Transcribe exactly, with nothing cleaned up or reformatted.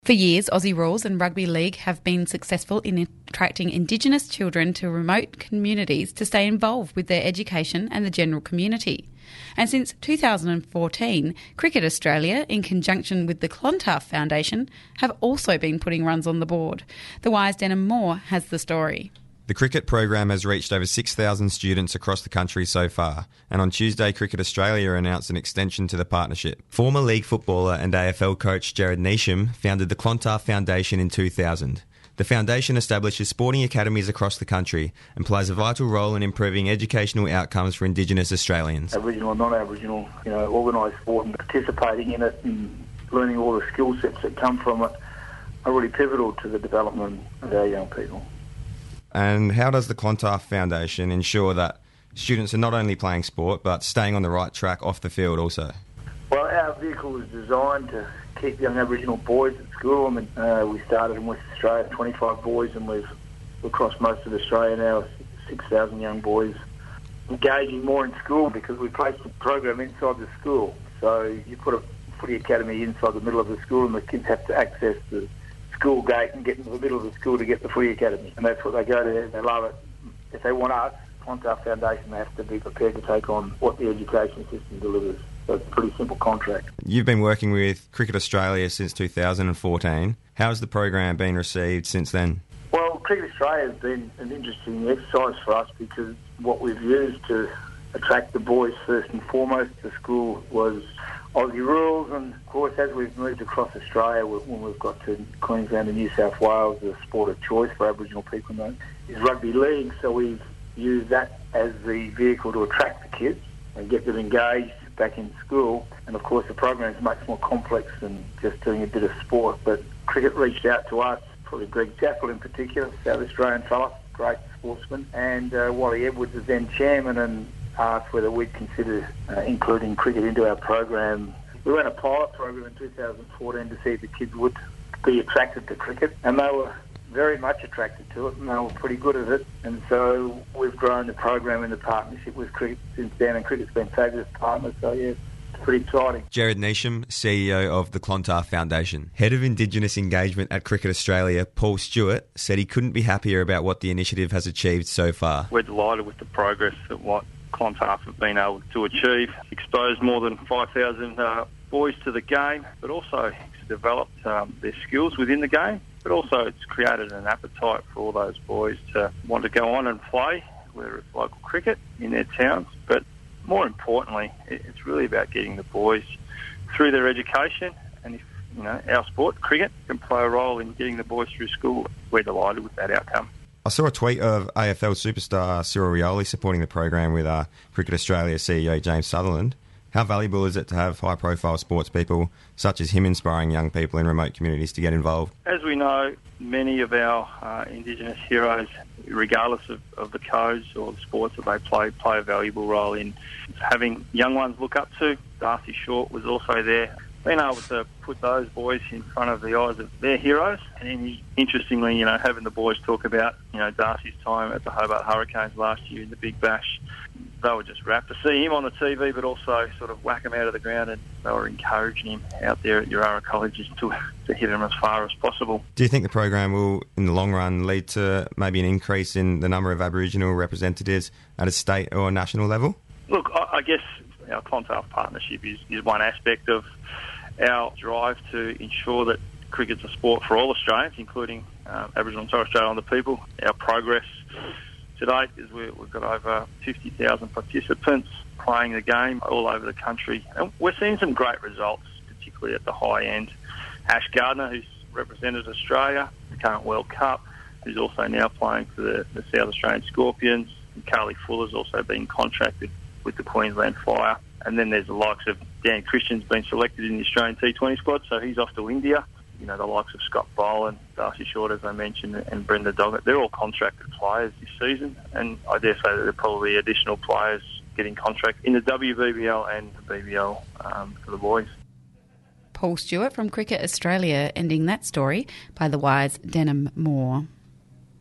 For years, Aussie Rules and Rugby League have been successful in attracting Indigenous children to remote communities to stay involved with their education and the general community. And since two thousand fourteen, Cricket Australia, in conjunction with the Clontarf Foundation, have also been putting runs on the board. The Wire's Denham Moore has the story. The cricket program has reached over six thousand students across the country so far, and on Tuesday Cricket Australia announced an extension to the partnership. Former league footballer and A F L coach Jared Neesham founded the Clontarf Foundation in two thousand. The foundation establishes sporting academies across the country and plays a vital role in improving educational outcomes for Indigenous Australians. Aboriginal and non-Aboriginal, you know, organised sport and participating in it and learning all the skill sets that come from it are really pivotal to the development of our young people. And how does the Clontarf Foundation ensure that students are not only playing sport but staying on the right track off the field also? Well, our vehicle is designed to keep young Aboriginal boys at school. I mean, uh, we started in West Australia, twenty-five boys, and we've across most of Australia now, six thousand young boys engaging more in school because we placed the program inside the school. So you put a footy academy inside the middle of the school and the kids have to access the school gate and get into the middle of the school to get the footy academy. And that's what they go to. They love it. If they want us, Clontarf Foundation, they have to be prepared to take on what the education system delivers. So it's a pretty simple contract. You've been working with Cricket Australia since two thousand fourteen. How has the program been received since then? Well, Cricket Australia has been an interesting exercise for us because what we've used to attract the boys first and foremost to school was Aussie Rules, and of course as we've moved across Australia, when we've got to Queensland and New South Wales, the sport of choice for Aboriginal people now is Rugby League, so we've used that as the vehicle to attract the kids and get them engaged back in school. And of course the program is much more complex than just doing a bit of sport, but cricket reached out to us, probably Greg Chappell in particular, South Australian fella, great sportsman, and uh, Wally Edwards was then chairman and asked whether we'd consider uh, including cricket into our program. We ran a pilot program in two thousand fourteen to see if the kids would be attracted to cricket, and they were very much attracted to it, and they were pretty good at it. And so we've grown the program in the partnership with cricket since then, and cricket's been fabulous partners, so yeah, it's pretty exciting. Jared Neesham, C E O of the Clontarf Foundation. Head of Indigenous Engagement at Cricket Australia, Paul Stewart, said he couldn't be happier about what the initiative has achieved so far. We're delighted with the progress that what Clontarf have been able to achieve, exposed more than five thousand uh, boys to the game, but also it's developed um, their skills within the game, but also it's created an appetite for all those boys to want to go on and play, whether it's local cricket in their towns, but more importantly, it's really about getting the boys through their education, and if you know our sport, cricket, can play a role in getting the boys through school, we're delighted with that outcome. I saw a tweet of A F L superstar Cyril Rioli supporting the program with uh, Cricket Australia C E O James Sutherland. How valuable is it to have high-profile sports people such as him inspiring young people in remote communities to get involved? As we know, many of our uh, Indigenous heroes, regardless of, of the codes or the sports that they play, play a valuable role in having young ones look up to. Darcy Short was also there. Being able to put those boys in front of the eyes of their heroes, and then interestingly, you know, having the boys talk about, you know, Darcy's time at the Hobart Hurricanes last year in the Big Bash, they were just rapt to see him on the T V, but also sort of whack him out of the ground, and they were encouraging him out there at Urara Colleges to to hit him as far as possible. Do you think the program will, in the long run, lead to maybe an increase in the number of Aboriginal representatives at a state or national level? Look, I, I guess our Clontarf partnership is, is one aspect of our drive to ensure that cricket's a sport for all Australians, including uh, Aboriginal and Torres Strait Islander people. Our progress to date is we, we've got over fifty thousand participants playing the game all over the country. And we're seeing some great results, particularly at the high end. Ash Gardner, who's represented Australia, the current World Cup, who's also now playing for the, the South Australian Scorpions. And Carly Fuller's also been contracted with the Queensland Fire. And then there's the likes of Dan Christian's been selected in the Australian T twenty squad, so he's off to India. You know, the likes of Scott Boland, Darcy Short, as I mentioned, and Brenda Doggett, they're all contracted players this season. And I dare say that there are probably additional players getting contracted in the W B B L and the B B L um, for the boys. Paul Stewart from Cricket Australia ending that story by The Wire's Denham Moore.